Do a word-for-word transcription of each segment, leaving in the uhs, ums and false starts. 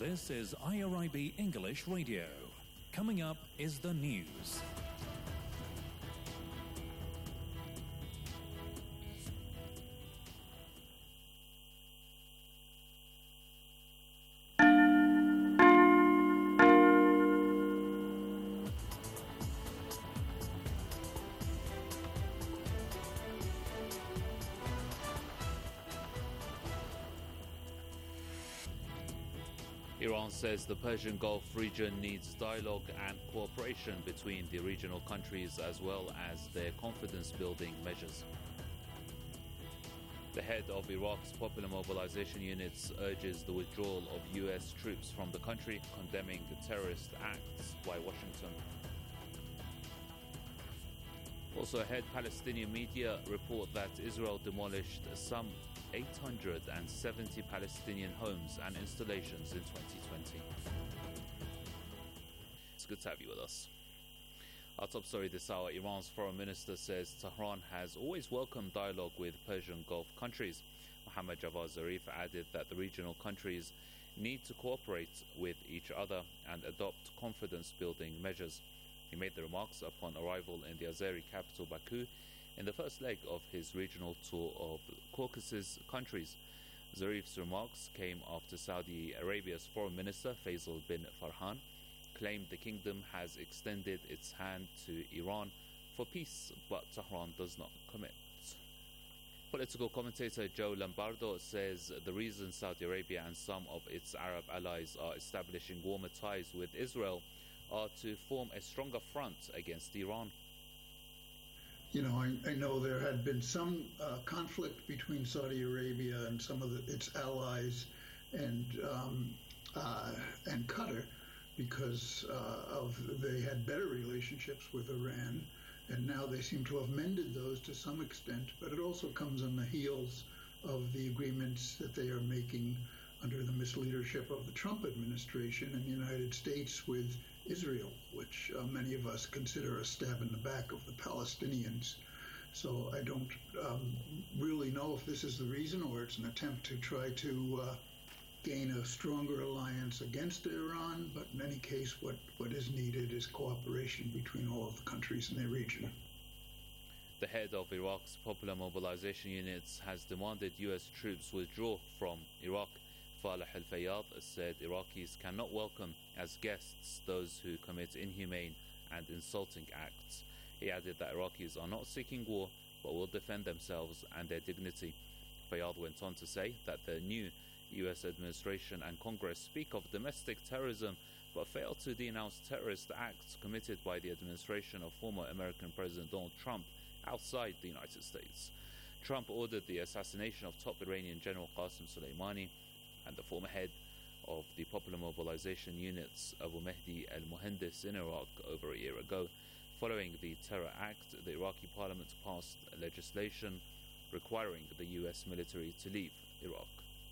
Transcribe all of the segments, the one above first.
This is I R I B English Radio. Coming up is the news. Iran says the Persian Gulf region needs dialogue and cooperation between the regional countries as well as their confidence-building measures. The head of Iraq's Popular Mobilization Units urges the withdrawal of U S troops from the country, condemning terrorist acts by Washington. Also ahead, Palestinian media report that Israel demolished some eight hundred seventy Palestinian homes and installations in twenty twenty. It's good to have you with us. Our top story this hour, Iran's foreign minister says Tehran has always welcomed dialogue with Persian Gulf countries. Mohammad Javad Zarif added that the regional countries need to cooperate with each other and adopt confidence-building measures. He made the remarks upon arrival in the Azeri capital Baku in the first leg of his regional tour of Caucasus countries. Zarif's remarks came after Saudi Arabia's foreign minister Faisal bin Farhan claimed the kingdom has extended its hand to Iran for peace, but Tehran does not commit. Political commentator Joe Lombardo says the reason Saudi Arabia and some of its Arab allies are establishing warmer ties with Israel are to form a stronger front against Iran. You know, I, I know there had been some uh, conflict between Saudi Arabia and some of the, its allies and um, uh, and Qatar because uh, of they had better relationships with Iran, and now they seem to have mended those to some extent. But it also comes on the heels of the agreements that they are making under the misleadership of the Trump administration in the United States with Israel, which uh, many of us consider a stab in the back of the Palestinians. So I don't um, really know if this is the reason or it's an attempt to try to uh, gain a stronger alliance against Iran. But in any case, what, what is needed is cooperation between all of the countries in the region. The head of Iraq's Popular Mobilization Units has demanded U S troops withdraw from Iraq. Faleh Al-Fayyad said Iraqis cannot welcome as guests those who commit inhumane and insulting acts. He added that Iraqis are not seeking war but will defend themselves and their dignity. Fayyad went on to say that the new U S administration and Congress speak of domestic terrorism but fail to denounce terrorist acts committed by the administration of former American President Donald Trump outside the United States. Trump ordered the assassination of top Iranian General Qasem Soleimani and the former head of the Popular Mobilization Units, Abu Mahdi al-Muhandis, in Iraq over a year ago. Following the Terror Act, the Iraqi parliament passed legislation requiring the U S military to leave Iraq.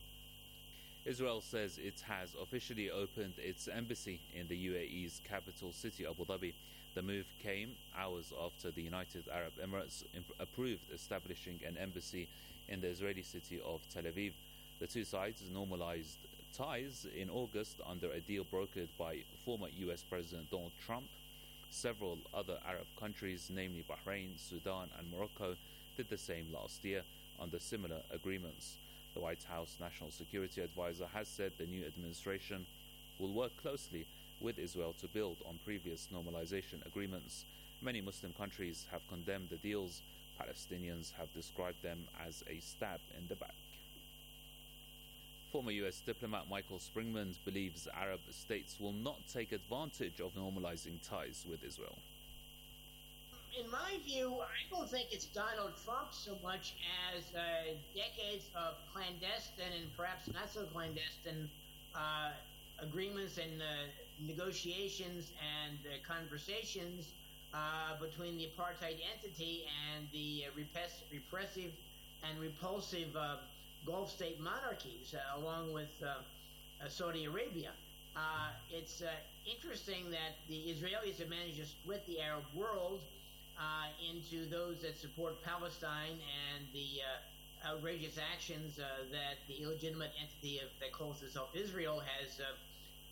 Israel says it has officially opened its embassy in the U A E's capital city, Abu Dhabi. The move came hours after the United Arab Emirates imp- approved establishing an embassy in the Israeli city of Tel Aviv. The two sides normalized ties in August under a deal brokered by former U S President Donald Trump. Several other Arab countries, namely Bahrain, Sudan and Morocco, did the same last year under similar agreements. The White House National Security Advisor has said the new administration will work closely with Israel to build on previous normalization agreements. Many Muslim countries have condemned the deals. Palestinians have described them as a stab in the back. Former U S diplomat Michael Springman believes Arab states will not take advantage of normalizing ties with Israel. In my view, I don't think it's Donald Trump so much as uh, decades of clandestine and perhaps not so clandestine uh, agreements and uh, negotiations and uh, conversations uh, between the apartheid entity and the uh, repress- repressive and repulsive uh, Gulf state monarchies, uh, along with uh, uh, Saudi Arabia. Uh, it's uh, interesting that the Israelis have managed to split the Arab world uh, into those that support Palestine and the uh, outrageous actions uh, that the illegitimate entity of, that calls itself Israel has uh,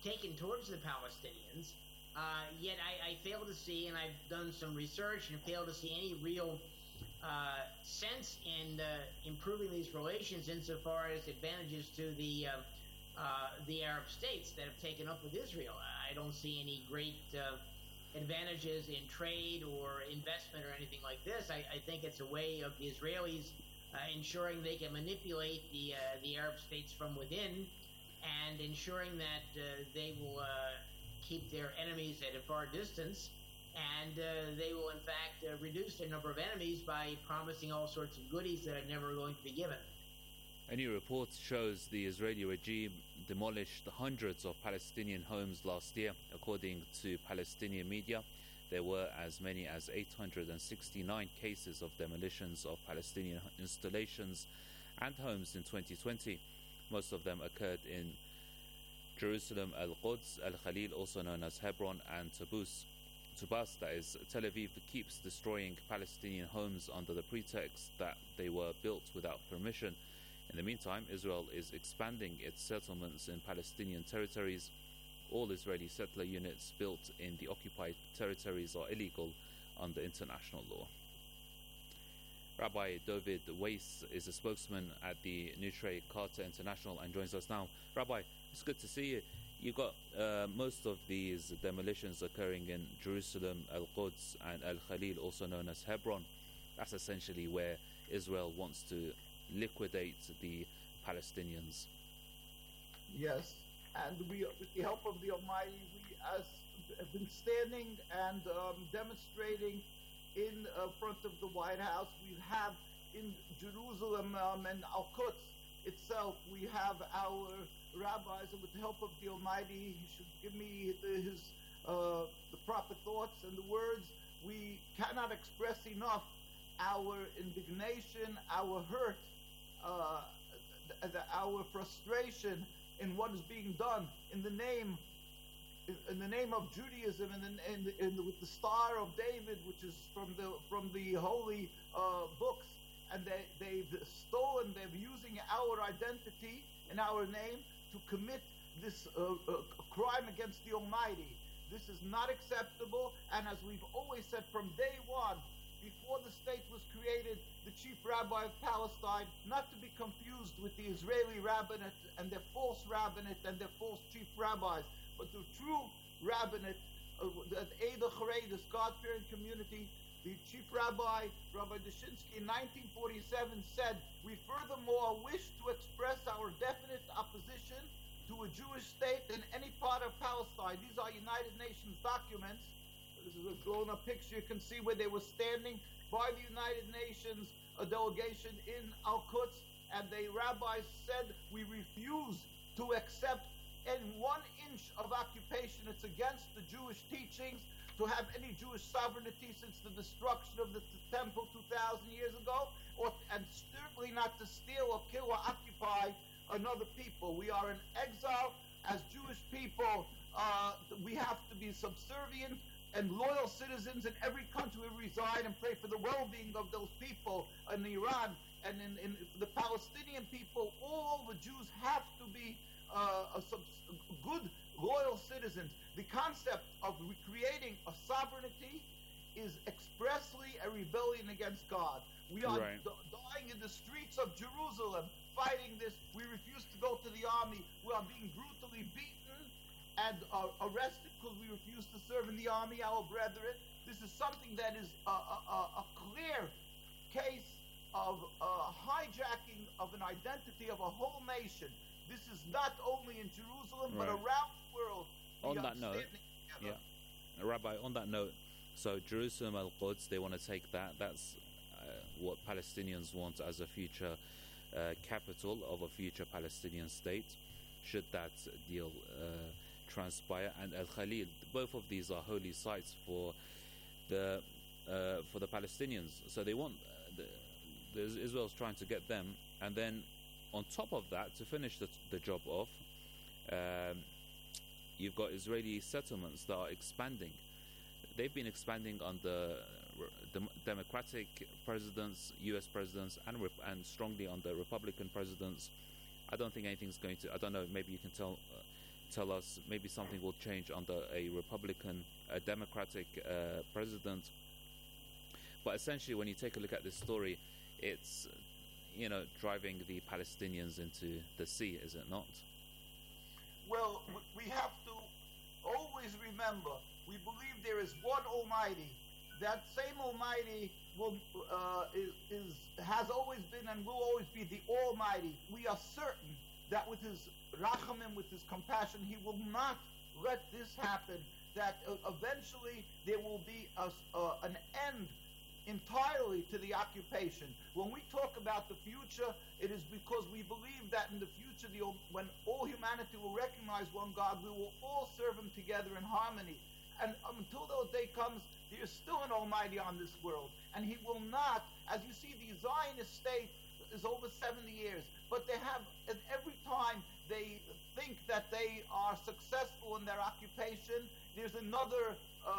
taken towards the Palestinians. Uh, yet I, I fail to see, and I've done some research and fail to see any real uh, sense in uh, improving these relations insofar as advantages to the uh, uh, the Arab states that have taken up with Israel. I don't see any great uh, advantages in trade or investment or anything like this. I, I think it's a way of the Israelis uh, ensuring they can manipulate the uh, the Arab states from within, and ensuring that uh, they will uh, keep their enemies at a far distance, and uh, they will in fact uh, reduce their number of enemies by promising all sorts of goodies that are never going to be given. A new report shows the Israeli regime demolished hundreds of Palestinian homes last year. According to Palestinian media, there were as many as eight hundred sixty-nine cases of demolitions of Palestinian installations and homes in twenty twenty. Most of them occurred in Jerusalem, Al-Quds, Al-Khalil, also known as Hebron, and Tabus. Tubas, that is, Tel Aviv keeps destroying Palestinian homes under the pretext that they were built without permission. In the meantime, Israel is expanding its settlements in Palestinian territories. All Israeli settler units built in the occupied territories are illegal under international law. Rabbi David Weiss is a spokesman at the Nutre Carter International and joins us now. Rabbi, it's good to see you. You got uh, most of these demolitions occurring in Jerusalem, Al-Quds, and Al-Khalil, also known as Hebron. That's essentially where Israel wants to liquidate the Palestinians. Yes, and we, with the help of the Almighty, we as, have been standing and um, demonstrating in uh, front of the White House. We have in Jerusalem um, and Al-Quds itself, we have our rabbis, and with the help of the Almighty, He should give me the, his uh, the proper thoughts and the words. We cannot express enough our indignation, our hurt, uh, th- th- our frustration in what is being done in the name, in the name of Judaism, and in, in, in, in, with the Star of David, which is from the from the holy uh, books, and they they've stolen, they're using our identity and our name to commit this uh, uh, crime against the Almighty. This is not acceptable, and as we've always said from day one, before the state was created, the chief rabbi of Palestine, not to be confused with the Israeli rabbinate and their false rabbinate and their false chief rabbis, but the true rabbinate, uh, the Eidah Chareidis, God-fearing community, the chief rabbi, Rabbi Dushinsky, in nineteen forty-seven said, "We furthermore wish to express our definite opposition to a Jewish state in any part of Palestine." These are United Nations documents. This is a blown-up picture. You can see where they were standing by the United Nations, a delegation in Al-Quds, and the rabbis said, "We refuse to accept any one inch of occupation. It's against the Jewish teachings to have any Jewish sovereignty since the destruction of the t- temple two thousand years ago, or and certainly not to steal or kill or occupy another people. We are in exile as Jewish people. Uh, we have to be subservient and loyal citizens in every country we reside, and pray for the well-being of those people in Iran and in, in the Palestinian people. All the Jews have to be uh, a sub- good, loyal citizens. The concept of recreating a sovereignty is expressly a rebellion against God. We are Right. d- dying in the streets of Jerusalem, fighting this. We refuse to go to the army. We are being brutally beaten and uh, arrested because we refuse to serve in the army, our brethren. This is something that is a, a, a- a clear case of uh, hijacking of an identity of a whole nation. This is not only in Jerusalem, but Right. around the world. We On are that note, standing yeah, together. Rabbi, on that note, so Jerusalem, Al-Quds, they want to take that. That's uh, what Palestinians want as a future uh, capital of a future Palestinian state, should that deal uh, transpire. And Al-Khalil, both of these are holy sites for the uh, for the Palestinians. So they want uh, the, the Israel's trying to get them, and then on top of that, to finish the, the job off, um, you've got Israeli settlements that are expanding. They've been expanding under dem- democratic presidents, U S presidents, and rep- and strongly under Republican presidents. I don't think anything's going to. I don't know. Maybe you can tell uh, tell us maybe something will change under a Republican, a Democratic uh, president. But essentially, when you take a look at this story, it's, you know, driving the Palestinians into the sea, is it not? Well, we have to always remember, we believe there is one Almighty. That same Almighty will, uh, is, is has always been and will always be the Almighty. We are certain that with His rachamim, with His compassion, He will not let this happen. That uh, eventually there will be a, uh, an end entirely to the occupation. When we talk about the future, it is because we believe that in the future, the, when all humanity will recognize one God, we will all serve Him together in harmony. And until those day comes, there is still an Almighty on this world, and He will not. As you see, the Zionist state is over seventy years, but they have, at every time they think that they are successful in their occupation, there's another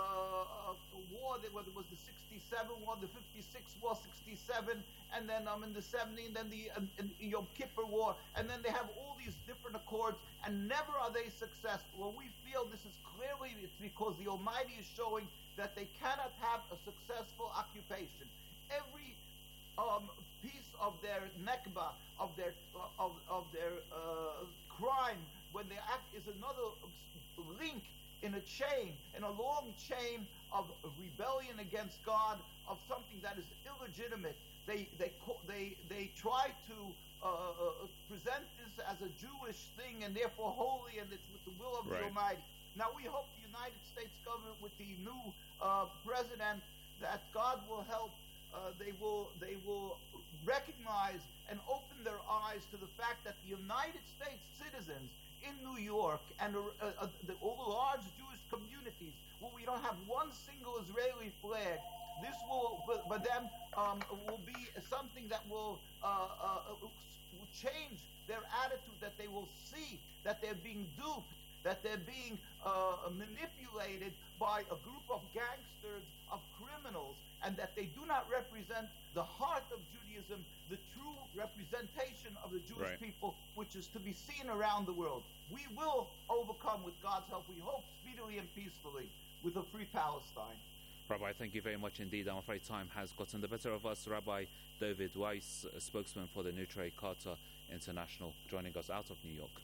uh, war, that, whether it was the sixty-seven war, the fifty-six war, sixty-seven, and then um, in the seventy, and then the uh, Yom Kippur war, and then they have all these different accords, and never are they successful. And we feel this is clearly, it's because the Almighty is showing that they cannot have a successful occupation. Every um, piece of their nekba, of their uh, of, of their uh, crime, when they act, is another link in a chain, in a long chain of rebellion against God, of something that is illegitimate. They they they they try to uh, uh, present this as a Jewish thing and therefore holy, and it's with the will of right. the Almighty. Now we hope the United States government, with the new uh, president, that God will help. Uh, they will they will recognize and open their eyes to the fact that the United States citizens in New York and uh, uh, the, all the large Jewish communities, where we don't have one single Israeli flag, this will, for, for them, um, will be something that will, uh, uh, will change their attitude, that they will see that they're being duped, that they're being uh, manipulated by a group of gangsters, of criminals, and that they do not represent the heart of Judaism, the true representation of the Jewish right. people, which is to be seen around the world. We will overcome, with God's help, we hope, speedily and peacefully, with a free Palestine. Rabbi, thank you very much indeed. I'm afraid time has gotten the better of us. Rabbi David Weiss, a spokesman for the Nutre Carter International, joining us out of New York.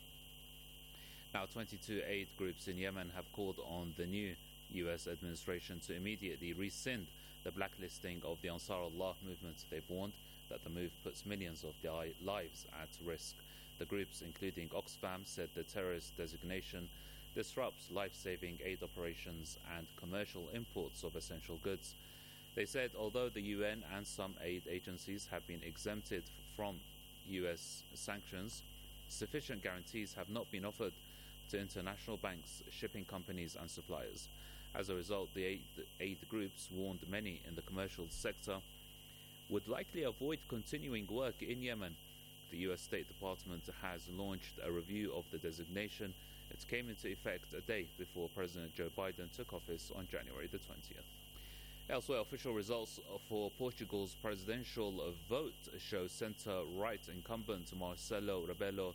Now, twenty-two aid groups in Yemen have called on the new U S administration to immediately rescind the blacklisting of the Ansar Allah movement. They've warned that the move puts millions of their lives at risk. The groups, including Oxfam, said the terrorist designation disrupts life-saving aid operations and commercial imports of essential goods. They said although the U N and some aid agencies have been exempted from U S sanctions, sufficient guarantees have not been offered to international banks, shipping companies and suppliers. As a result, the aid, aid groups warned many in the commercial sector would likely avoid continuing work in Yemen. The U S State Department has launched a review of the designation. It came into effect a day before President Joe Biden took office on January the twentieth. Elsewhere, official results for Portugal's presidential vote show centre-right incumbent Marcelo Rebelo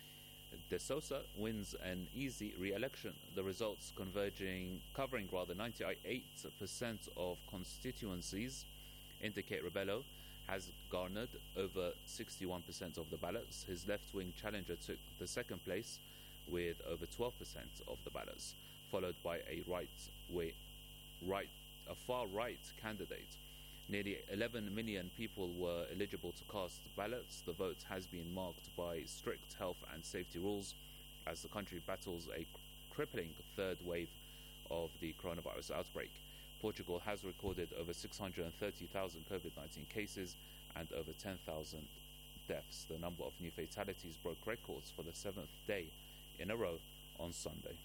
de Sousa wins an easy re-election. The results converging, covering rather ninety-eight percent of constituencies indicate Rebelo has garnered over sixty-one percent of the ballots. His left-wing challenger took the second place with over twelve percent of the ballots, followed by a right way, right, a far-right candidate. Nearly eleven million people were eligible to cast ballots. The vote has been marked by strict health and safety rules as the country battles a crippling third wave of the coronavirus outbreak. Portugal has recorded over six hundred thirty thousand COVID nineteen cases and over ten thousand deaths. The number of new fatalities broke records for the seventh day in a row on Sunday.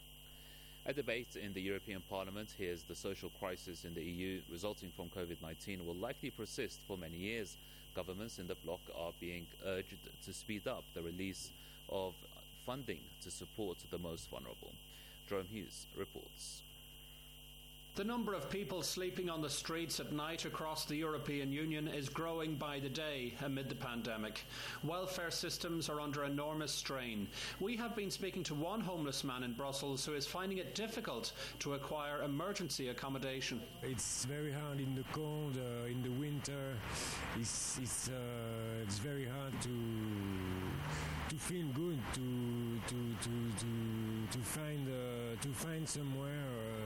A debate in the European Parliament hears the social crisis in the E U resulting from COVID nineteen will likely persist for many years. Governments in the bloc are being urged to speed up the release of funding to support the most vulnerable. Jerome Hughes reports. The number of people sleeping on the streets at night across the European Union is growing by the day amid the pandemic. Welfare systems are under enormous strain. We have been speaking to one homeless man in Brussels who is finding it difficult to acquire emergency accommodation. It's very hard in the cold, uh, in the winter. It's it's uh, it's very hard to to feel good, to to to to to find uh, to find somewhere.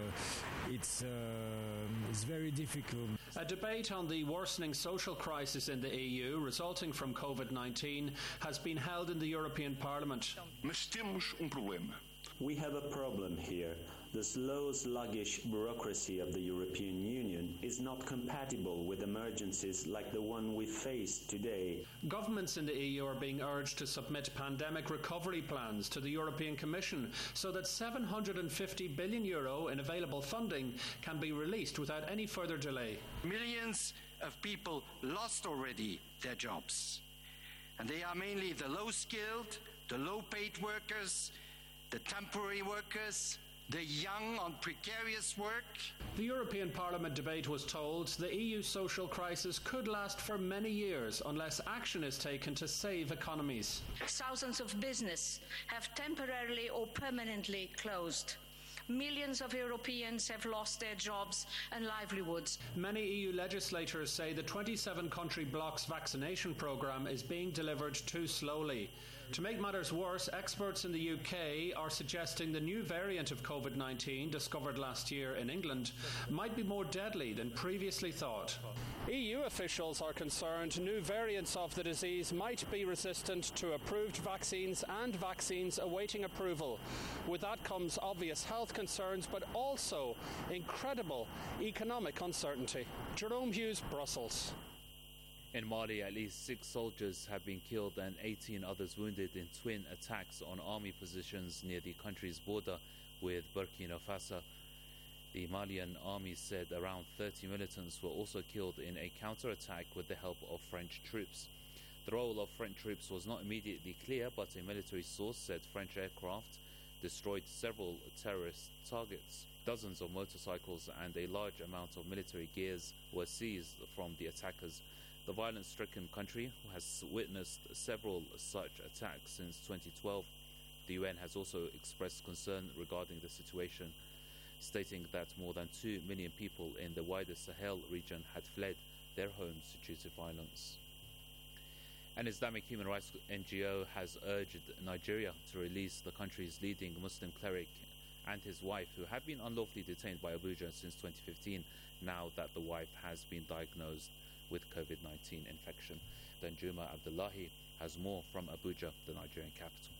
Uh, it's uh, it's very difficult. A debate on the worsening social crisis in the E U resulting from COVID nineteen has been held in the European Parliament. Mas temos um problema. We have a problem here. The slow, sluggish bureaucracy of the European Union is not compatible with emergencies like the one we face today. Governments in the E U are being urged to submit pandemic recovery plans to the European Commission so that seven hundred fifty billion euro in available funding can be released without any further delay. Millions of people lost already their jobs, and they are mainly the low-skilled, the low-paid workers, the temporary workers, the young on precarious work. The European Parliament debate was told the E U social crisis could last for many years unless action is taken to save economies. Thousands of businesses have temporarily or permanently closed. Millions of Europeans have lost their jobs and livelihoods. Many E U legislators say the twenty-seven country bloc's vaccination programme is being delivered too slowly. To make matters worse, experts in the U K are suggesting the new variant of COVID nineteen discovered last year in England might be more deadly than previously thought. E U officials are concerned new variants of the disease might be resistant to approved vaccines and vaccines awaiting approval. With that comes obvious health concerns, but also incredible economic uncertainty. Jerome Hughes, Brussels. In Mali, at least six soldiers have been killed and eighteen others wounded in twin attacks on army positions near the country's border with Burkina Faso. The Malian army said around thirty militants were also killed in a counterattack with the help of French troops. The role of French troops was not immediately clear, but a military source said French aircraft destroyed several terrorist targets. Dozens of motorcycles and a large amount of military gears were seized from the attackers. The violence-stricken country has witnessed several such attacks since twenty twelve. The U N has also expressed concern regarding the situation, stating that more than two million people in the wider Sahel region had fled their homes due to violence. An Islamic human rights N G O has urged Nigeria to release the country's leading Muslim cleric and his wife, who have been unlawfully detained by Abuja since twenty fifteen, now that the wife has been diagnosed with COVID nineteen infection. Danjuma Abdullahi has more from Abuja, the Nigerian capital.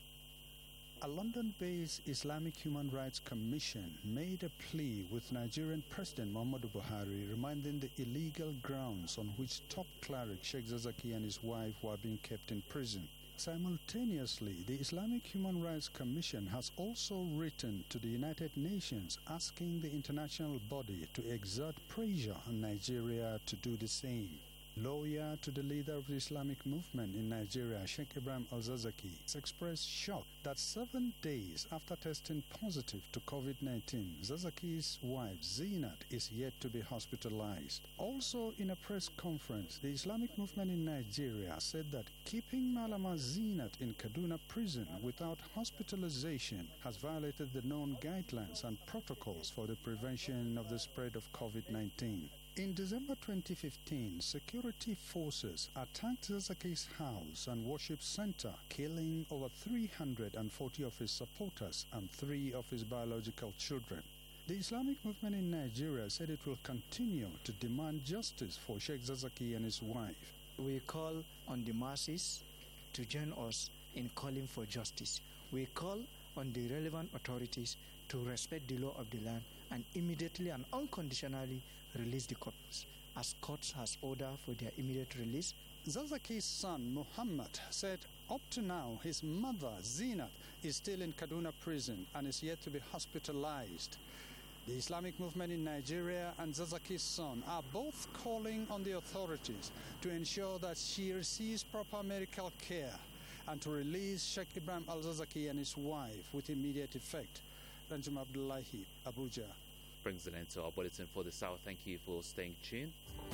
A London-based Islamic Human Rights Commission made a plea with Nigerian President Muhammadu Buhari, reminding the illegal grounds on which top cleric Sheikh Zakzaky and his wife were being kept in prison. Simultaneously, the Islamic Human Rights Commission has also written to the United Nations asking the international body to exert pressure on Nigeria to do the same. Lawyer to the leader of the Islamic movement in Nigeria, Sheikh Ibrahim Al-Zakzaky, has expressed shock that seven days after testing positive to COVID nineteen, Zakzaky's wife Zinat is yet to be hospitalized. Also in a press conference, the Islamic movement in Nigeria said that keeping Malama Zinat in Kaduna prison without hospitalization has violated the known guidelines and protocols for the prevention of the spread of COVID nineteen. In December twenty fifteen, security forces attacked Zakzaky's house and worship center, killing over three hundred forty of his supporters and three of his biological children. The Islamic movement in Nigeria said it will continue to demand justice for Sheikh Zakzaky and his wife. We call on the masses to join us in calling for justice. We call on the relevant authorities to respect the law of the land and immediately and unconditionally release the couples, as courts has ordered for their immediate release. Zakzaky's son, Muhammad, said up to now his mother, Zinat, is still in Kaduna prison and is yet to be hospitalized. The Islamic movement in Nigeria and Zakzaky's son are both calling on the authorities to ensure that she receives proper medical care and to release Sheikh Ibrahim Al-Zakzaky and his wife with immediate effect. Danjuma Abdullahi, Abuja. brings an end to our bulletin for the South. Thank you for staying tuned.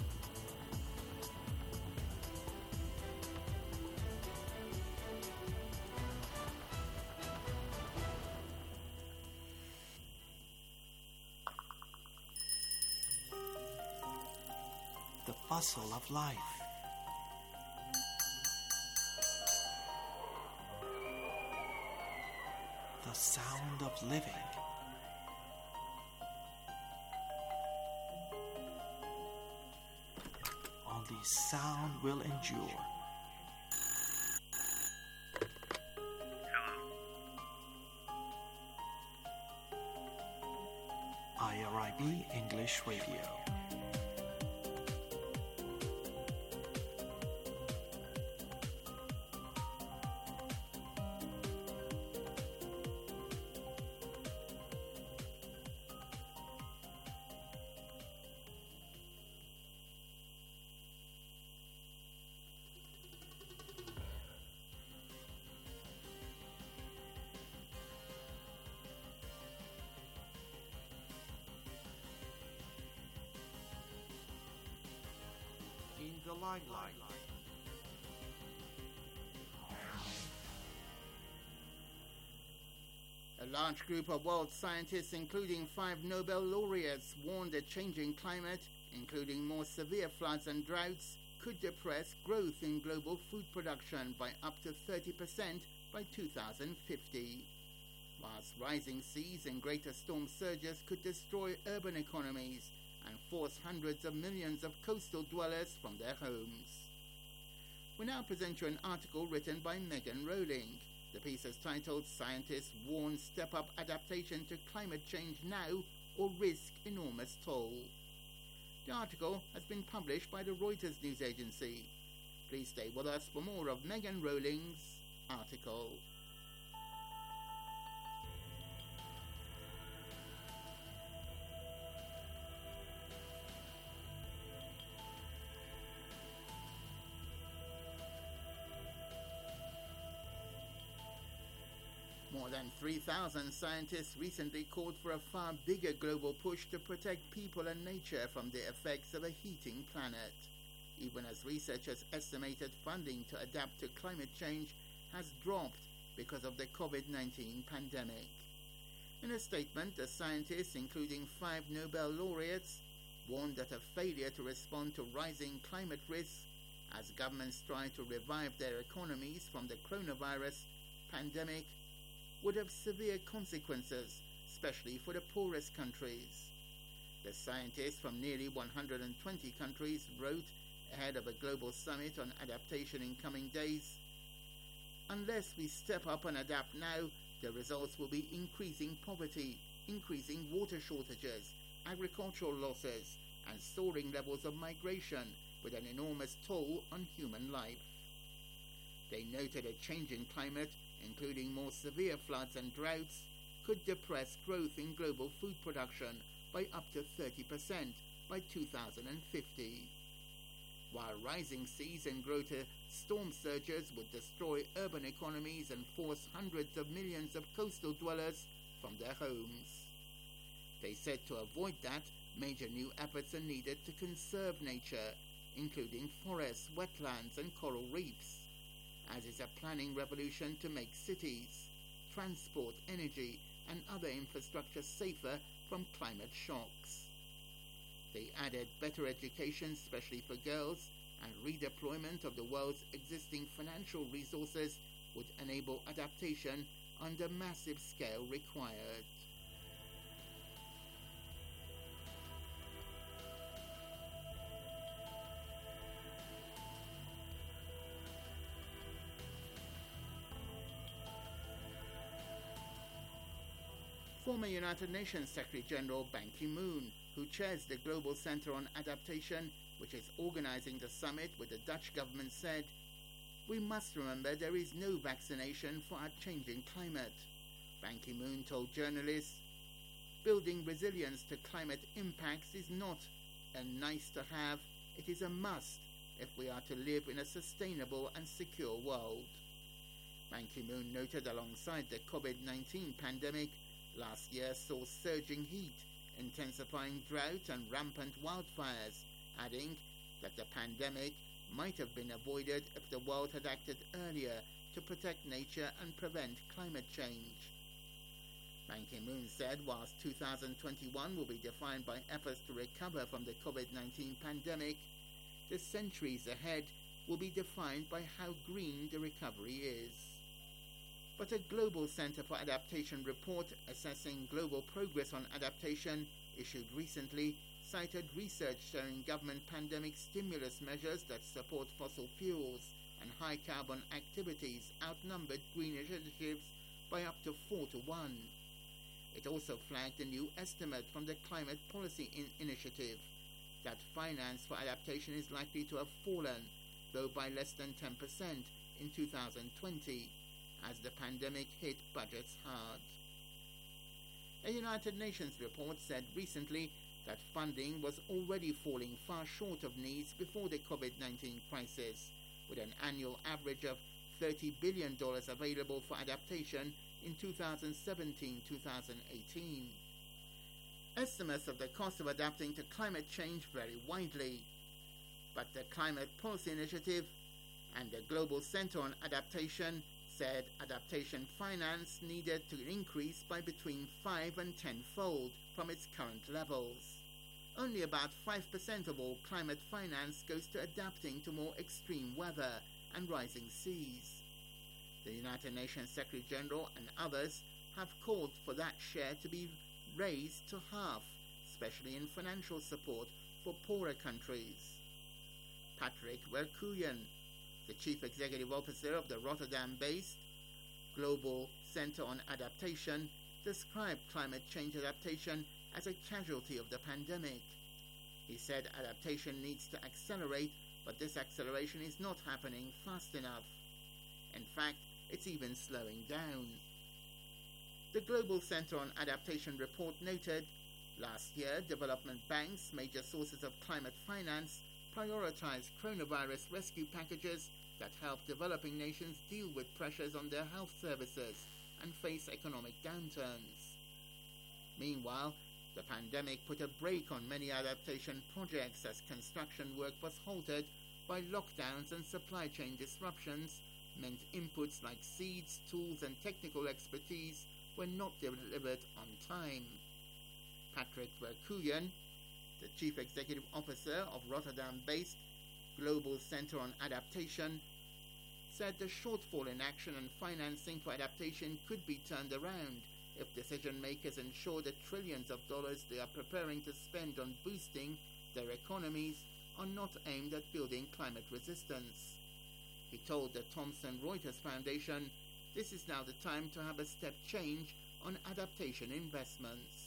The bustle of life. The sound of living. Only sound will endure. Hello. I R I B English Radio. In the limelight. A large group of world scientists, including five Nobel laureates, warned that changing climate, including more severe floods and droughts, could depress growth in global food production by up to thirty percent by two thousand fifty. Whilst rising seas and greater storm surges could destroy urban economies and force hundreds of millions of coastal dwellers from their homes. We now present you an article written by Megan Rowling. The piece is titled "Scientists Warn Step Up Adaptation to Climate Change Now or Risk Enormous Toll." The article has been published by the Reuters news agency. Please stay with us for more of Megan Rowling's article. More than three thousand scientists recently called for a far bigger global push to protect people and nature from the effects of a heating planet, even as researchers estimated funding to adapt to climate change has dropped because of the COVID nineteen pandemic. In a statement, the scientists, including five Nobel laureates, warned that a failure to respond to rising climate risks as governments try to revive their economies from the coronavirus pandemic would have severe consequences, especially for the poorest countries. The scientists from nearly one hundred twenty countries wrote ahead of a global summit on adaptation in coming days, "Unless we step up and adapt now, the results will be increasing poverty, increasing water shortages, agricultural losses, and soaring levels of migration with an enormous toll on human life." They noted a change in climate, including more severe floods and droughts, could depress growth in global food production by up to thirty percent by two thousand fifty. While rising seas and greater storm surges would destroy urban economies and force hundreds of millions of coastal dwellers from their homes. They said to avoid that, major new efforts are needed to conserve nature, including forests, wetlands, and coral reefs, as is a planning revolution to make cities, transport, energy, and other infrastructure safer from climate shocks. They added better education, especially for girls, and redeployment of the world's existing financial resources would enable adaptation on the massive scale required. Former United Nations Secretary General Ban Ki-moon, who chairs the Global Center on Adaptation, which is organizing the summit with the Dutch government, said, "We must remember there is no vaccination for our changing climate." Ban Ki-moon told journalists, "Building resilience to climate impacts is not a nice to have, it is a must if we are to live in a sustainable and secure world." Ban Ki-moon noted alongside the COVID nineteen pandemic, last year saw surging heat intensifying drought and rampant wildfires, adding that the pandemic might have been avoided if the world had acted earlier to protect nature and prevent climate change. Ban Ki-moon said whilst two thousand twenty-one will be defined by efforts to recover from the COVID nineteen pandemic, the centuries ahead will be defined by how green the recovery is. But a Global Center for Adaptation report assessing global progress on adaptation issued recently cited research showing government pandemic stimulus measures that support fossil fuels and high carbon activities outnumbered green initiatives by up to four to one. It also flagged a new estimate from the Climate Policy in- Initiative that finance for adaptation is likely to have fallen, though by less than ten percent in two thousand twenty, as the pandemic hit budgets hard. A United Nations report said recently that funding was already falling far short of needs before the COVID nineteen crisis, with an annual average of thirty billion dollars available for adaptation in two thousand seventeen to two thousand eighteen. Estimates of the cost of adapting to climate change vary widely, but the Climate Policy Initiative and the Global Center on Adaptation said adaptation finance needed to increase by between five and tenfold from its current levels. Only about five percent of all climate finance goes to adapting to more extreme weather and rising seas. The United Nations Secretary General and others have called for that share to be raised to half, especially in financial support for poorer countries. Patrick Verkuyen, the Chief Executive Officer of the Rotterdam-based Global Center on Adaptation, described climate change adaptation as a casualty of the pandemic. He said adaptation needs to accelerate, but this acceleration is not happening fast enough. In fact, it's even slowing down. The Global Center on Adaptation report noted, last year, development banks, major sources of climate finance, prioritized coronavirus rescue packages that help developing nations deal with pressures on their health services and face economic downturns. Meanwhile, the pandemic put a brake on many adaptation projects as construction work was halted by lockdowns and supply chain disruptions, meant inputs like seeds, tools and technical expertise were not delivered on time. Patrick Verkuyen, the Chief Executive Officer of Rotterdam-based Global Center on Adaptation, said the shortfall in action and financing for adaptation could be turned around if decision makers ensure the trillions of dollars they are preparing to spend on boosting their economies are not aimed at building climate resistance. He told the Thomson Reuters Foundation, this is now the time to have a step change on adaptation investments.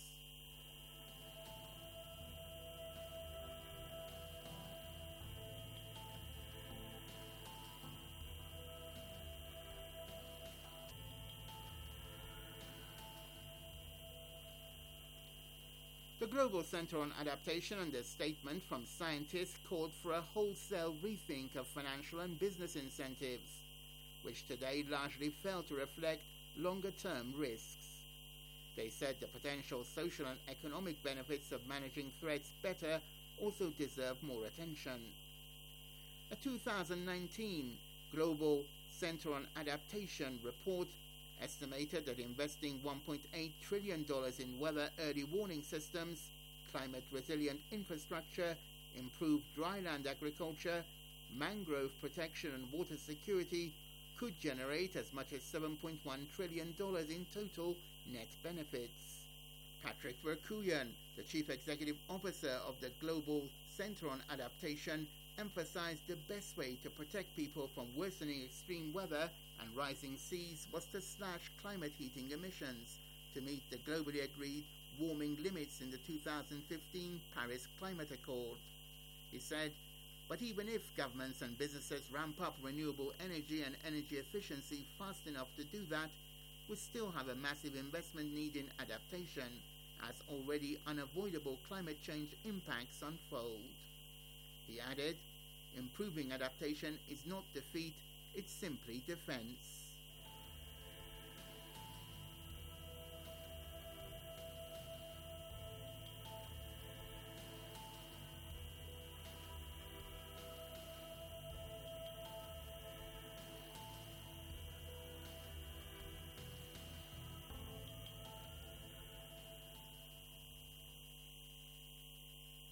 The Global Center on Adaptation and a statement from scientists called for a wholesale rethink of financial and business incentives, which today largely fail to reflect longer-term risks. They said the potential social and economic benefits of managing threats better also deserve more attention. A two thousand nineteen Global Center on Adaptation report estimated that investing one point eight trillion dollars in weather early warning systems, climate-resilient infrastructure, improved dryland agriculture, mangrove protection and water security could generate as much as seven point one trillion dollars in total net benefits. Patrick Verkuyen, the Chief Executive Officer of the Global Center on Adaptation, emphasized the best way to protect people from worsening extreme weather and rising seas was to slash climate heating emissions to meet the globally agreed warming limits in the two thousand fifteen Paris Climate Accord. He said, but even if governments and businesses ramp up renewable energy and energy efficiency fast enough to do that, we still have a massive investment need in adaptation as already unavoidable climate change impacts unfold. He added, improving adaptation is not defeat, it's simply defense.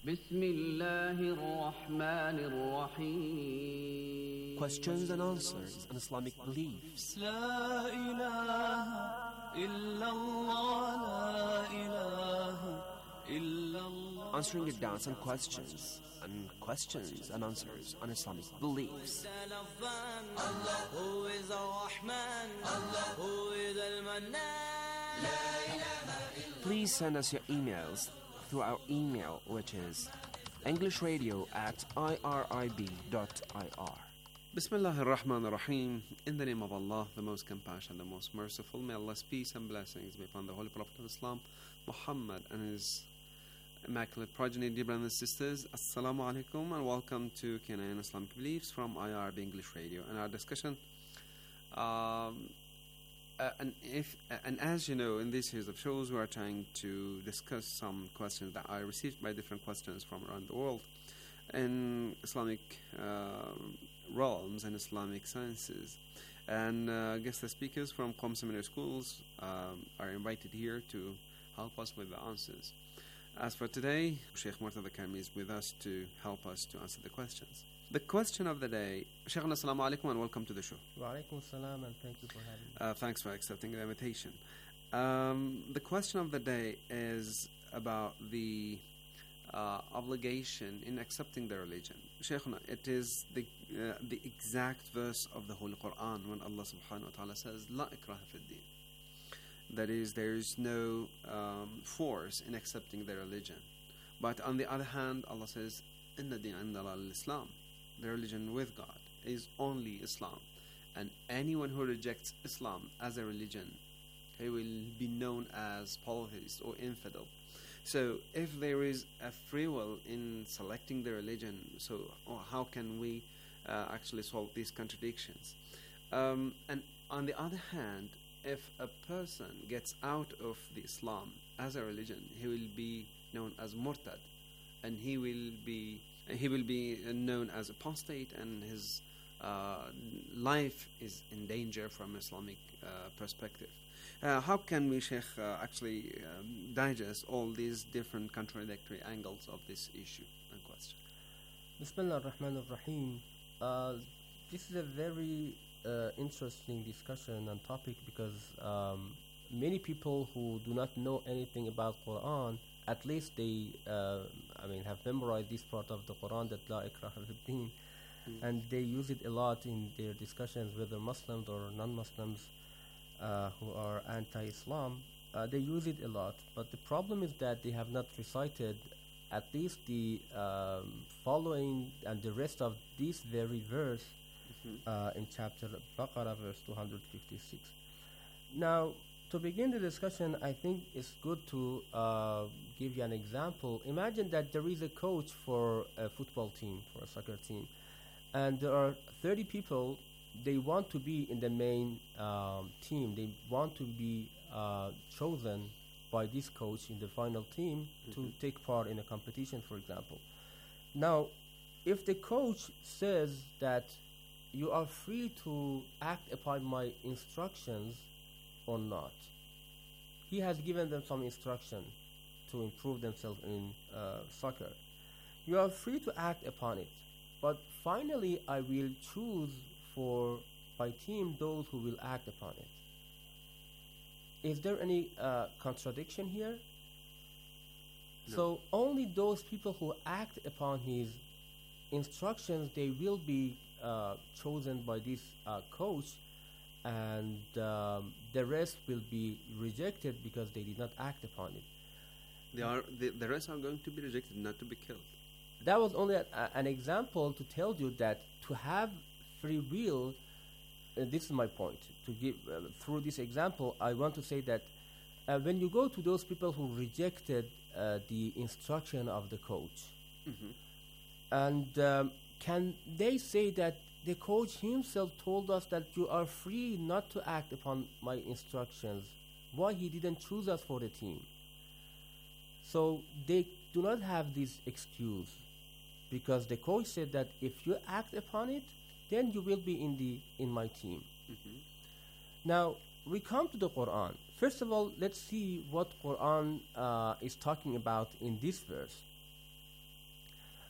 بسم الله الرحمن الرحيم. Questions and answers on Islamic beliefs. لا إله إلا الله لا إله إلا الله. Answering your doubts and questions, and questions and answers on Islamic beliefs. Allah who is Ar-Rahman, Allah who is Al-Mannan. Please send us your emails through our email, which is englishradio at irib dot ir. Bismillah ar-Rahman ar-Rahim. In the name of Allah, the most compassionate, the most merciful, may Allah's peace and blessings be upon the Holy Prophet of Islam, Muhammad, and his immaculate progeny. Dear brothers and sisters, Assalamu alaikum and welcome to K N A N Islamic Beliefs from I R B English Radio. And our discussion, um, uh, and if and as you know, in this series of shows, we are trying to discuss some questions that I received by different questions from around the world in Islamic uh, realms and Islamic sciences. And uh, guest speakers from Qom Seminary Schools um, are invited here to help us with the answers. As for today, Sheikh Murtada Karmi is with us to help us to answer the questions. The question of the day, Sheikh, assalamu alaikum and welcome to the show. Wa alaikum salam and thank you for having me. Uh, thanks for accepting the invitation. Um, the question of the day is about the uh, obligation in accepting the religion. Shaykhuna, it is the uh, the exact verse of the Holy Quran when Allah subhanahu wa ta'ala says, La ikraha fid din. That is, there is no um, force in accepting the religion. But on the other hand, Allah says, Inna din inda Allah al-Islam. The religion with God is only Islam. And anyone who rejects Islam as a religion, he will be known as polytheist or infidel. So if there is a free will in selecting the religion, so how can we uh, actually solve these contradictions? Um, and on the other hand, if a person gets out of the Islam as a religion, he will be known as murtad, and he will be he will be known as apostate, and his uh, life is in danger from Islamic uh, perspective. Uh, how can we, Sheikh, uh, actually um, digest all these different contradictory angles of this issue and question? Bismillah ar-Rahman ar-Rahim. Uh, this is a very Uh, interesting discussion and topic because um, many people who do not know anything about Quran, at least they, uh, I mean, have memorized this part of the Quran, that La ikraha fid din, mm. and they use it a lot in their discussions, whether Muslims or non-Muslims uh, who are anti-Islam. Uh, they use it a lot, but the problem is that they have not recited at least the um, following and the rest of this very verse. Uh, in chapter Baqarah, verse two hundred fifty-six. Now, to begin the discussion, I think it's good to uh, give you an example. Imagine that there is a coach for a football team, for a soccer team, and there are thirty people. They want to be in the main um, team. They want to be uh, chosen by this coach in the final team mm-hmm. to take part in a competition, for example. Now, if the coach says that you are free to act upon my instructions or not. He has given them some instruction to improve themselves in uh, soccer. You are free to act upon it, but finally I will choose for my team those who will act upon it. Is there any uh, contradiction here? No. So only those people who act upon his instructions, they will be Uh, chosen by this uh, coach, and um, the rest will be rejected because they did not act upon it. They are the, the rest are going to be rejected, not to be killed. That was only a, a, an example to tell you that to have free will, uh, this is my point. To give uh, through this example, I want to say that uh, when you go to those people who rejected uh, the instruction of the coach, mm-hmm. and um, can they say that the coach himself told us that you are free not to act upon my instructions? Why he didn't choose us for the team? So they do not have this excuse, because the coach said that if you act upon it, then you will be in the in my team. Mm-hmm. Now we come to the Quran. First of all, let's see what Quran uh, is talking about in this verse.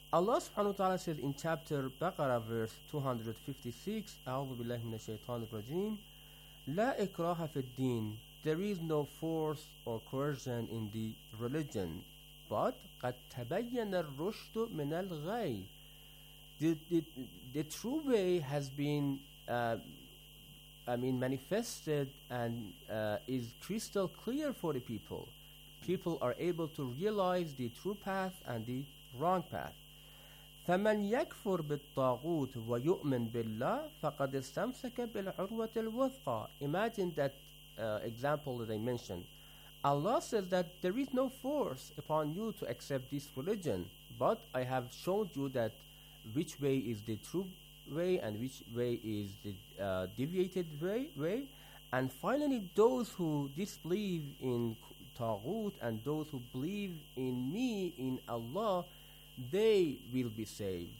Allah subhanahu wa ta'ala says in chapter Baqarah verse two hundred fifty-six, أعوذ بالله من الشيطان الرجيم, لا إكراه في الدين, there is no force or coercion in the religion, but قد تبين الرشد من الغي. The, the, the true way has been uh, I mean manifested and uh, is crystal clear for the people. People are able to realize the true path and the wrong path. فمن يكفر بالطاغوت ويؤمن بالله فقد استمسك بالعروة الوثقى. Imagine that uh, example that I mentioned. Allah says that there is no force upon you to accept this religion, but I have shown you that which way is the true way and which way is the uh, deviated way, way. And finally, those who disbelieve in Taghut and those who believe in me, in Allah, they will be saved.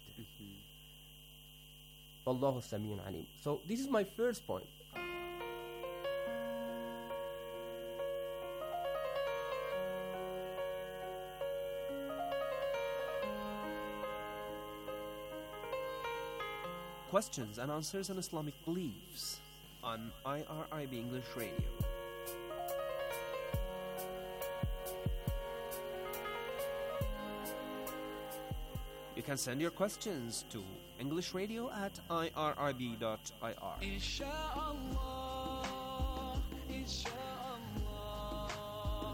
Allahu Samiyun Alim. So this is my first point. Questions and answers on Islamic beliefs on I R I B English Radio. You can send your questions to English Radio at I R I B dot I R. Inshallah, inshallah,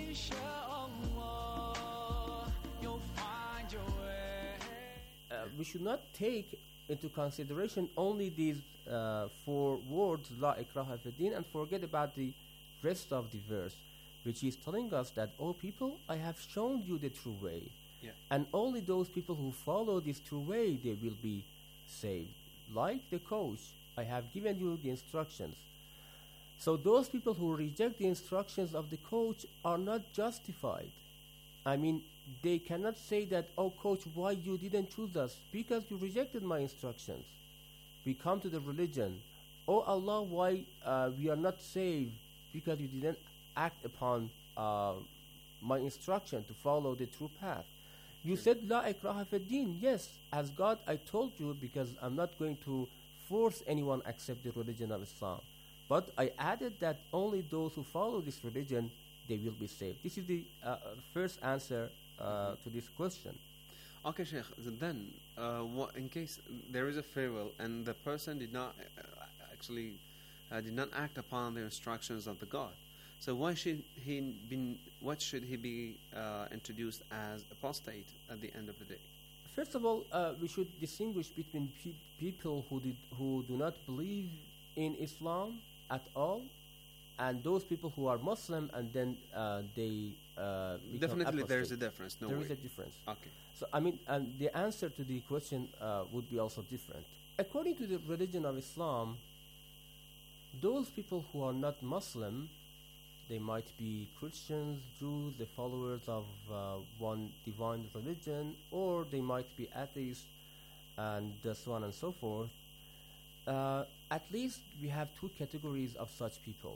inshallah, you'll find your way. Uh, we should not take into consideration only these uh, four words, La ikraha fi din, and forget about the rest of the verse, which is telling us that, oh people, I have shown you the true way. Yeah. And only those people who follow this true way, they will be saved. Like the coach, I have given you the instructions. So those people who reject the instructions of the coach are not justified. I mean, they cannot say that, oh coach, why you didn't choose us? Because you rejected my instructions. We come to the religion. Oh Allah, why uh, we are not saved? Because you didn't act upon uh, my instruction to follow the true path. You said, La ikraha fi din. Yes, as God, I told you, because I'm not going to force anyone accept the religion of Islam. But I added that only those who follow this religion, they will be saved. This is the uh, first answer uh, to this question. Okay, Sheikh. Then, uh, what, in case there is a free will and the person did not uh, actually uh, did not act upon the instructions of the God, so why should he be? What should he be uh, introduced as apostate at the end of the day? First of all, uh, we should distinguish between pe- people who did, who do not believe in Islam at all, and those people who are Muslim and then uh, they uh, become Definitely, apostate. there is a difference. No There way. is a difference. Okay. So I mean, and the answer to the question uh, would be also different. According to the religion of Islam, those people who are not Muslim, they might be Christians, Jews, the followers of uh, one divine religion, or they might be atheists, and uh, so on and so forth. Uh, at least we have two categories of such people.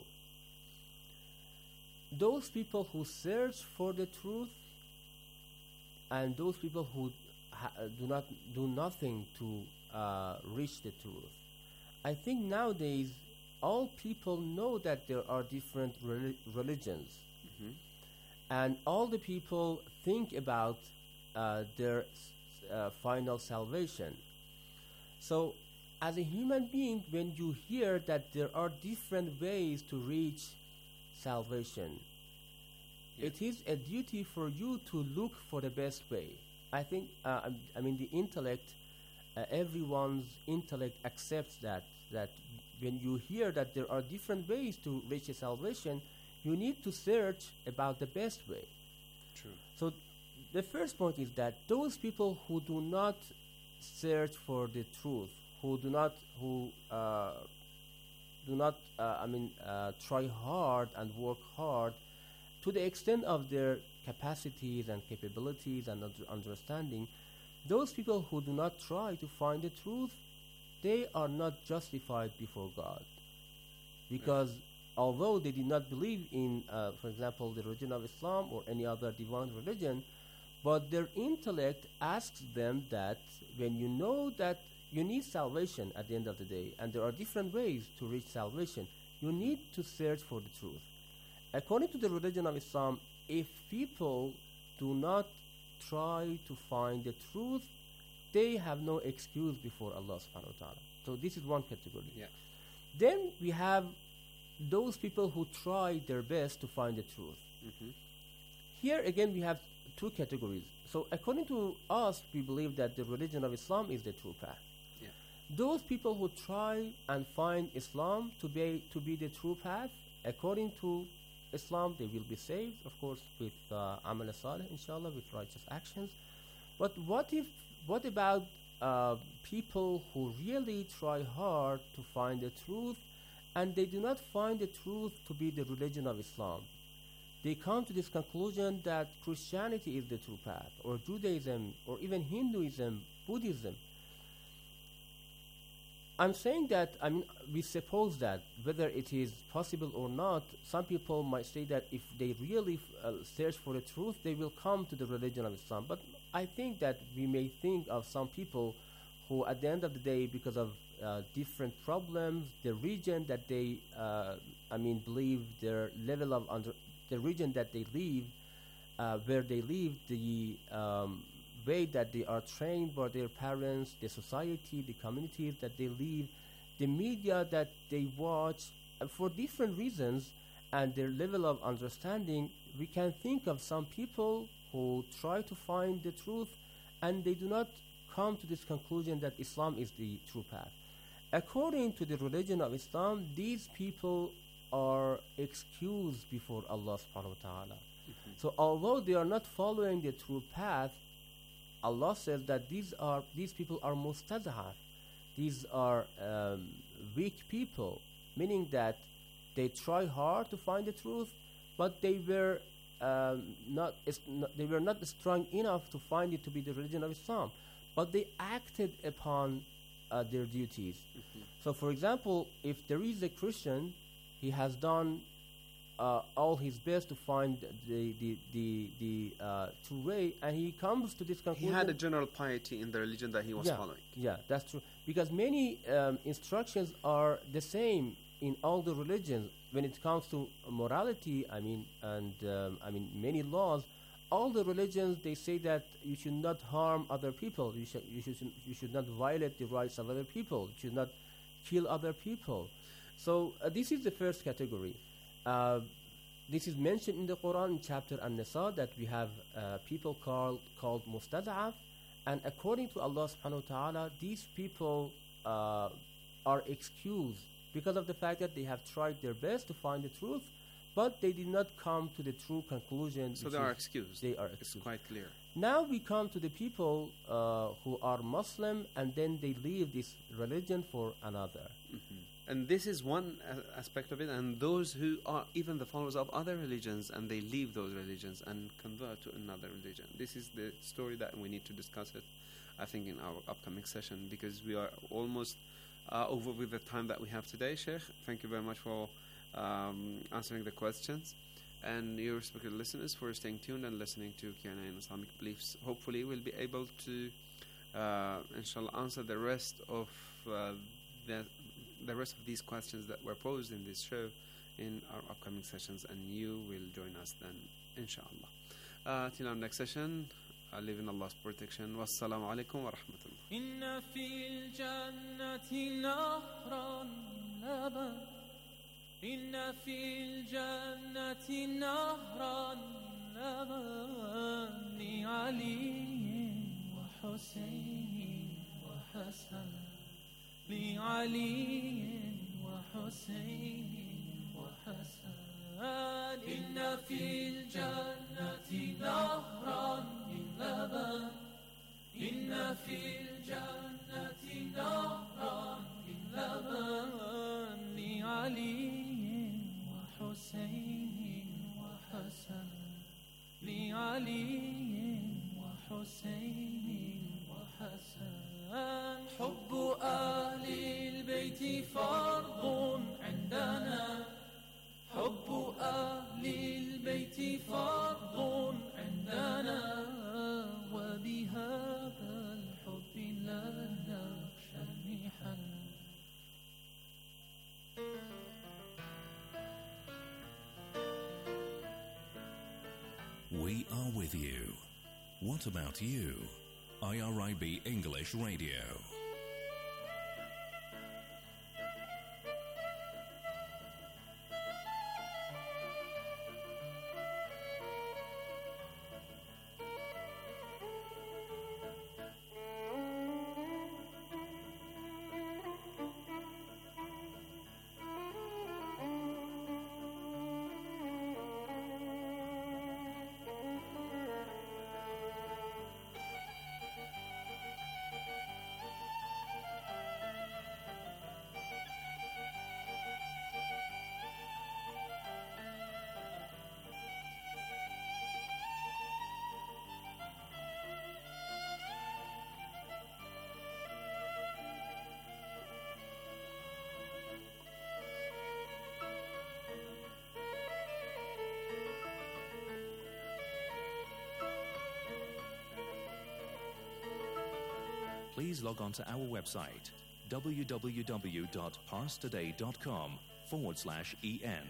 Those people who search for the truth, and those people who ha- do not do nothing to uh, reach the truth. I think nowadays all people know that there are different rel- religions, mm-hmm. and all the people think about uh, their s- uh, final salvation. So, as a human being, when you hear that there are different ways to reach salvation, yeah. it is a duty for you to look for the best way. I think, uh, I mean, the intellect, uh, everyone's intellect accepts that, that when you hear that there are different ways to reach a salvation, you need to search about the best way. True. So the first point is that those people who do not search for the truth, who do not, who uh, do not, uh, I mean, uh, try hard and work hard to the extent of their capacities and capabilities and under understanding, those people who do not try to find the truth, they are not justified before God. Because yes. although they did not believe in, uh, for example, the religion of Islam or any other divine religion, But their intellect asks them that when you know that you need salvation at the end of the day, and there are different ways to reach salvation, you need to search for the truth. According to the religion of Islam, if people do not try to find the truth, they have no excuse before Allah subhanahu wa ta'ala. So this is one category. Yeah. Then we have those people who try their best to find the truth. Mm-hmm. Here again we have two categories. So according to us, we believe that the religion of Islam is the true path. Yeah. Those people who try and find Islam to be to be the true path, according to Islam, they will be saved, of course, with uh, amal salih, inshallah, with righteous actions. But what if, what about uh, people who really try hard to find the truth, and they do not find the truth to be the religion of Islam? They come to this conclusion that Christianity is the true path, or Judaism, or even Hinduism, Buddhism. I'm saying that, I mean, we suppose that whether it is possible or not, some people might say that if they really uh, search for the truth, they will come to the religion of Islam. But I think that we may think of some people who, at the end of the day, because of uh, different problems, the region that they, uh, I mean, believe their level of under, the region that they live, uh, where they live, the um, way that they are trained by their parents, the society, the communities that they live, the media that they watch, and for different reasons and their level of understanding, we can think of some people who try to find the truth and they do not come to this conclusion that Islam is the true path. According to the religion of Islam, these people are excused before Allah subhanahu wa ta'ala. Mm-hmm. So although they are not following the true path, Allah says that these are these people are mustad'af. These are um, weak people, meaning that they try hard to find the truth, but they were um, not, not they were not strong enough to find it to be the religion of Islam. But they acted upon uh, their duties. Mm-hmm. So, for example, if there is a Christian, he has done Uh, all his best to find the the the, the uh, true way, and he comes to this conclusion. He had a general piety in the religion that he was yeah, following. Yeah, that's true. Because many um, instructions are the same in all the religions. When it comes to morality, I mean, and um, I mean many laws, all the religions, they say that you should not harm other people. You should you should you should not violate the rights of other people. You should not kill other people. So uh, this is the first category. Uh, this is mentioned in the Quran in chapter An-Nisa that we have uh, people called called mustad'af, and according to Allah subhanahu wa ta'ala, these people uh, are excused because of the fact that they have tried their best to find the truth, but they did not come to the true conclusion. So they are excused. They are excused. It's quite clear. Now we come to the people uh, who are Muslim, and then they leave this religion for another. Mm-hmm. And this is one uh, aspect of it, and those who are even the followers of other religions, and they leave those religions and convert to another religion. This is the story that we need to discuss it, I think, in our upcoming session, because we are almost uh, over with the time that we have today. Sheikh, thank you very much for um, answering the questions, and your respected listeners for staying tuned and listening to Q and A and Islamic Beliefs. Hopefully we'll be able to, uh, inshallah, answer the rest of uh, the the rest of these questions that were posed in this show in our upcoming sessions, and you will join us then, inshallah. Uh, till our next session, I live in Allah's protection. Wassalamu alaikum wa rahmatullah. Inna fil jannati nahran laban. Inna fil jannati nahran laban. Li Ali wa Hussein wa Hassan. لعلي وحسين وحسن إن في الجنة نهرا من لبن إن في الجنة نهرا من لبن لعلي وحسين وحسن لعلي وحسين وحسن حب أهل البيت فرض عندنا حب أهل البيت فرض عندنا We are with you. What about you? I R I B English Radio. Please log on to our website, www.parstoday.com forward slash EN.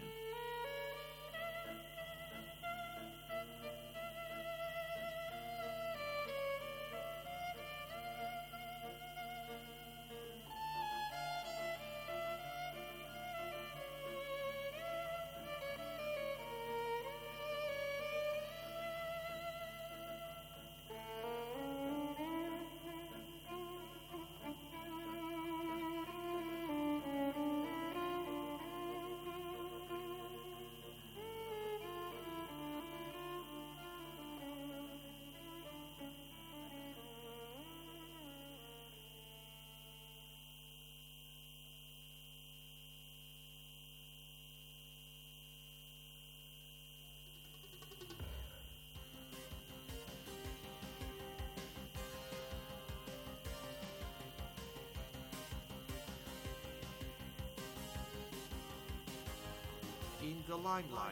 In the limelight.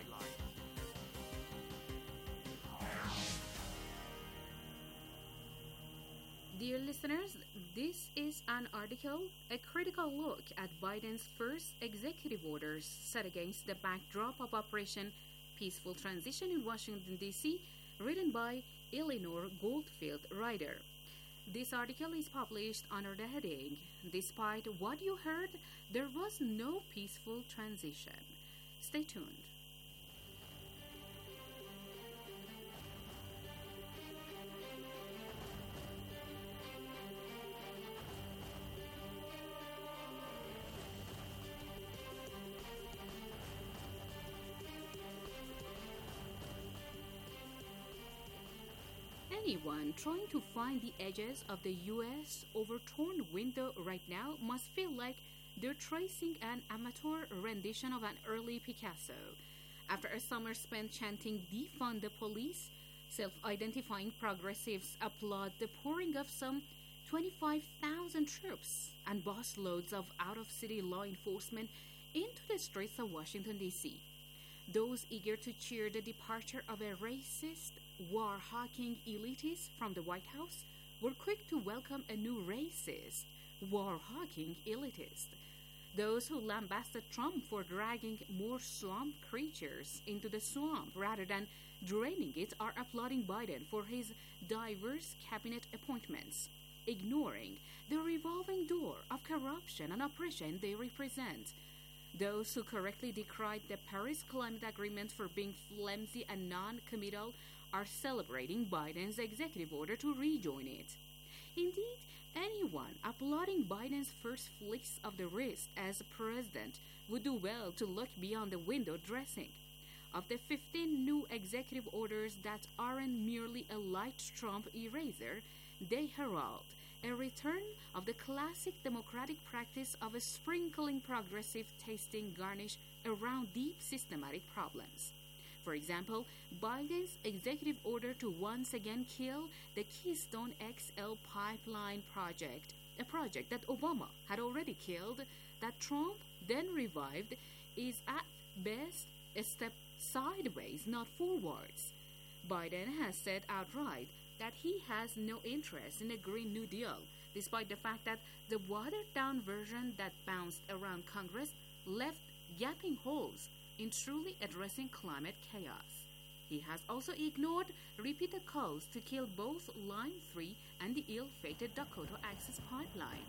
Dear listeners, this is an article, a critical look at Biden's first executive orders set against the backdrop of Operation Peaceful Transition in Washington, D C, written by Eleanor Goldfield Ryder. This article is published under the heading, "Despite what you heard, there was no peaceful transition." Stay tuned. Anyone trying to find the edges of the U S overturned window right now must feel like they're tracing an amateur rendition of an early Picasso. After a summer spent chanting "Defund the police," self-identifying progressives applaud the pouring of some twenty-five thousand troops and busloads of out-of-city law enforcement into the streets of Washington, D C. Those eager to cheer the departure of a racist, war-hawking elitist from the White House were quick to welcome a new racist, war-hawking elitist. Those who lambasted Trump for dragging more swamp creatures into the swamp rather than draining it are applauding Biden for his diverse cabinet appointments, ignoring the revolving door of corruption and oppression they represent. Those who correctly decried the Paris Climate Agreement for being flimsy and non-committal are celebrating Biden's executive order to rejoin it. Indeed, anyone applauding Biden's first flicks of the wrist as president would do well to look beyond the window dressing. Of the fifteen new executive orders that aren't merely a light Trump eraser, they herald a return of the classic democratic practice of a sprinkling progressive tasting garnish around deep systematic problems. For example, Biden's executive order to once again kill the Keystone X L pipeline project, a project that Obama had already killed, that Trump then revived, is at best a step sideways, not forwards. Biden has said outright that he has no interest in a Green New Deal, despite the fact that the watered-down version that bounced around Congress left gaping holes in truly addressing climate chaos. He has also ignored repeated calls to kill both Line three and the ill-fated Dakota Access Pipeline.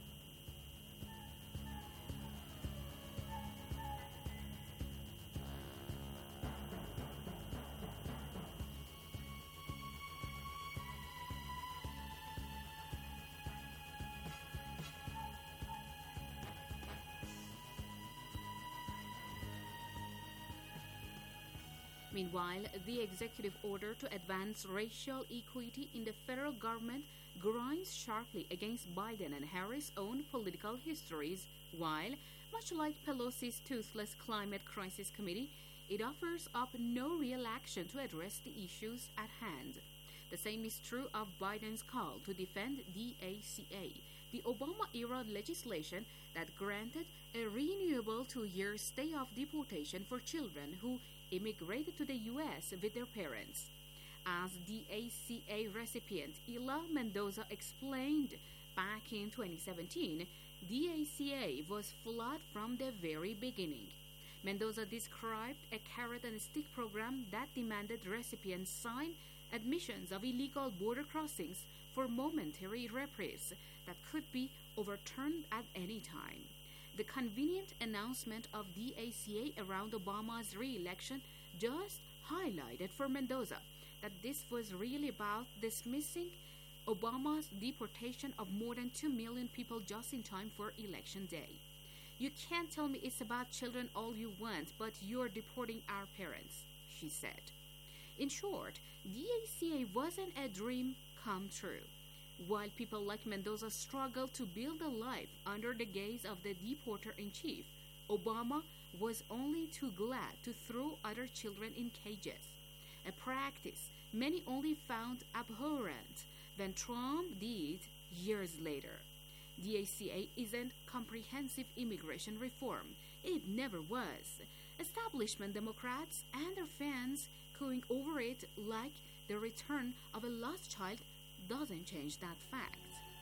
Meanwhile, the executive order to advance racial equity in the federal government grinds sharply against Biden and Harris' own political histories, while, much like Pelosi's toothless climate crisis committee, it offers up no real action to address the issues at hand. The same is true of Biden's call to defend D A C A, the Obama-era legislation that granted a renewable two-year stay of deportation for children who immigrated to the U S with their parents. As D A C A recipient Ila Mendoza explained back in twenty seventeen, D A C A was flawed from the very beginning. Mendoza described a carrot and stick program that demanded recipients sign admissions of illegal border crossings for momentary reprieve that could be overturned at any time. The convenient announcement of D A C A around Obama's re-election just highlighted for Mendoza that this was really about dismissing Obama's deportation of more than two million people just in time for Election Day. You can't tell me it's about children all you want, but you're deporting our parents, she said. In short, D A C A wasn't a dream come true. While people like Mendoza struggled to build a life under the gaze of the deporter-in-chief, Obama was only too glad to throw other children in cages, a practice many only found abhorrent when Trump did years later. D A C A isn't comprehensive immigration reform. It never was. Establishment Democrats and their fans cooing over it like the return of a lost child doesn't change that fact.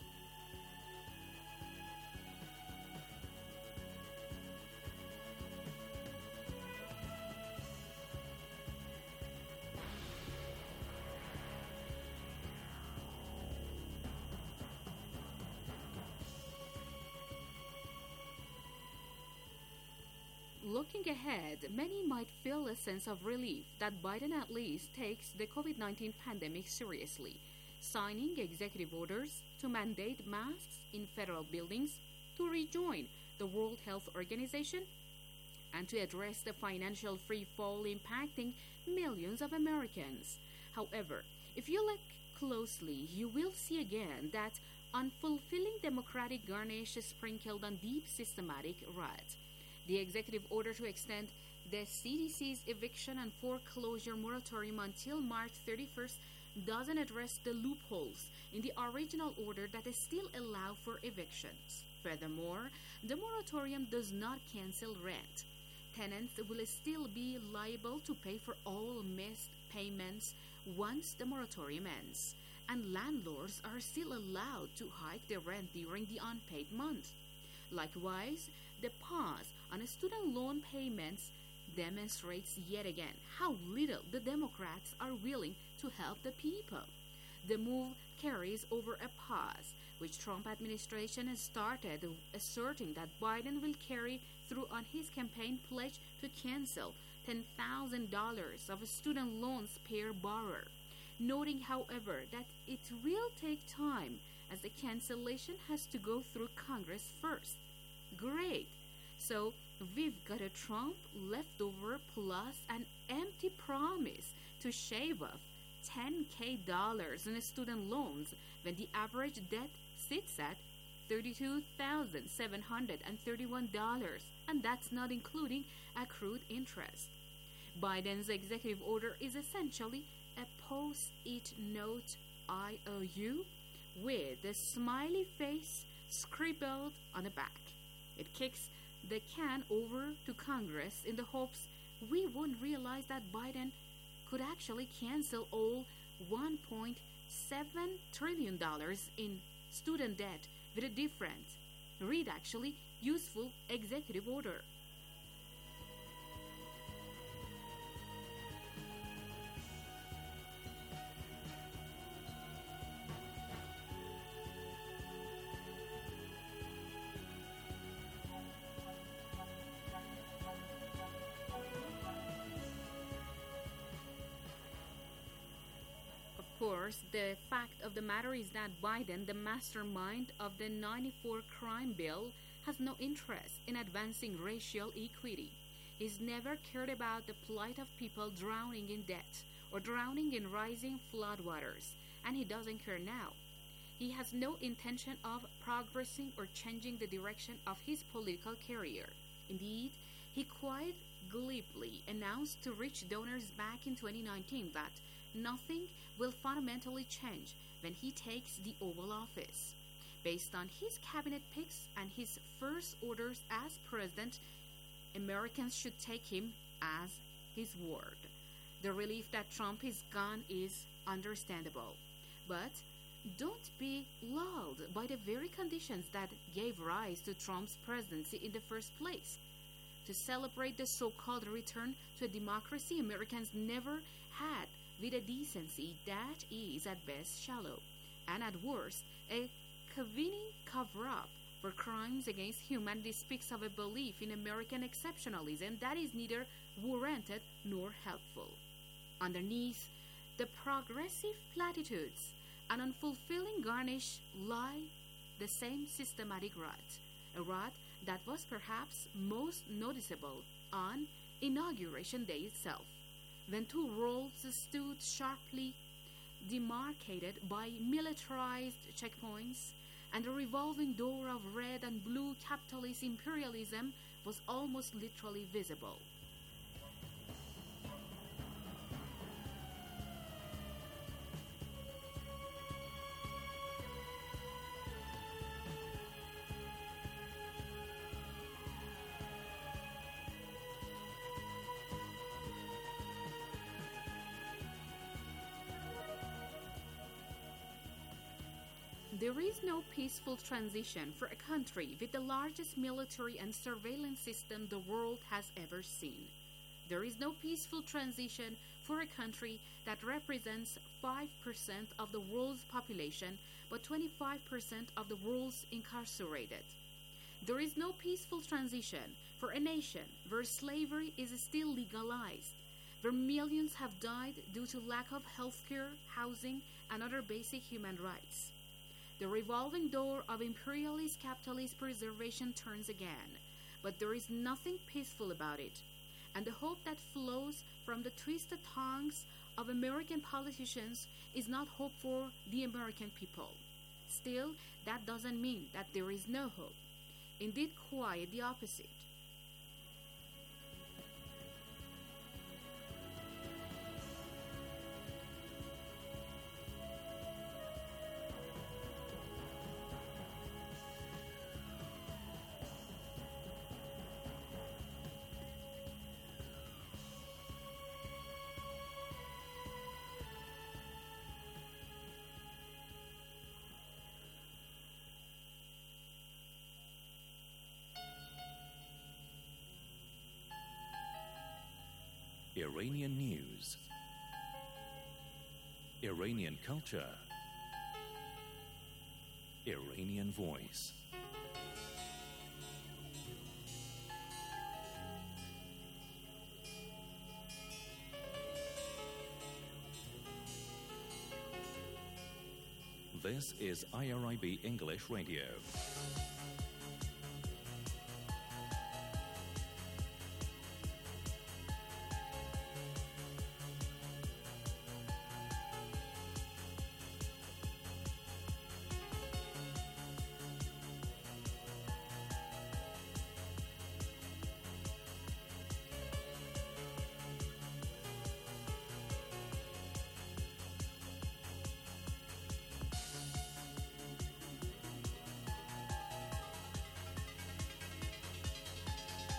Looking ahead, many might feel a sense of relief that Biden at least takes the COVID nineteen pandemic seriously, signing executive orders to mandate masks in federal buildings, to rejoin the World Health Organization, and to address the financial free fall impacting millions of Americans. However, if you look closely, you will see again that unfulfilling Democratic garnish is sprinkled on deep systematic rot. The executive order to extend the C D C's eviction and foreclosure moratorium until March thirty-first doesn't address the loopholes in the original order that still allow for evictions. Furthermore, the moratorium does not cancel rent. Tenants will still be liable to pay for all missed payments once the moratorium ends, and landlords are still allowed to hike their rent during the unpaid month. Likewise, the pause on student loan payments demonstrates yet again how little the Democrats are willing to help the people. The move carries over a pause, which Trump administration has started asserting that Biden will carry through on his campaign pledge to cancel ten thousand dollars of student loans per borrower, noting, however, that it will take time as the cancellation has to go through Congress first. Great! So we've got a Trump leftover plus an empty promise to shave off ten thousand dollars in student loans when the average debt sits at thirty-two thousand seven hundred thirty-one dollars, and that's not including accrued interest. Biden's executive order is essentially a post-it note I O U with a smiley face scribbled on the back. It kicks the can over to Congress in the hopes we won't realize that Biden could actually cancel all one point seven trillion dollars in student debt with a different, read actually, useful executive order. course, the fact of the matter is that Biden, the mastermind of the ninety-four crime bill, has no interest in advancing racial equity. He's never cared about the plight of people drowning in debt or drowning in rising floodwaters, and he doesn't care now. He has no intention of progressing or changing the direction of his political career. Indeed, he quite glibly announced to rich donors back in twenty nineteen that nothing will fundamentally change when he takes the Oval Office. Based on his cabinet picks and his first orders as president, Americans should take him as his word. The relief that Trump is gone is understandable. But don't be lulled by the very conditions that gave rise to Trump's presidency in the first place. To celebrate the so-called return to a democracy Americans never had, with a decency that is at best shallow, and at worst a convenient cover-up for crimes against humanity, speaks of a belief in American exceptionalism that is neither warranted nor helpful. Underneath the progressive platitudes and unfulfilling garnish lie the same systematic rot, a rot that was perhaps most noticeable on Inauguration Day itself, when two worlds stood sharply demarcated by militarized checkpoints, and the revolving door of red and blue capitalist imperialism was almost literally visible. There is no peaceful transition for a country with the largest military and surveillance system the world has ever seen. There is no peaceful transition for a country that represents five percent of the world's population but twenty-five percent of the world's incarcerated. There is no peaceful transition for a nation where slavery is still legalized, where millions have died due to lack of healthcare, housing, and other basic human rights. The revolving door of imperialist capitalist preservation turns again, but there is nothing peaceful about it, and the hope that flows from the twisted tongues of American politicians is not hope for the American people. Still, that doesn't mean that there is no hope. Indeed, quite the opposite. Iranian news, Iranian culture, Iranian voice. This is I R I B English Radio.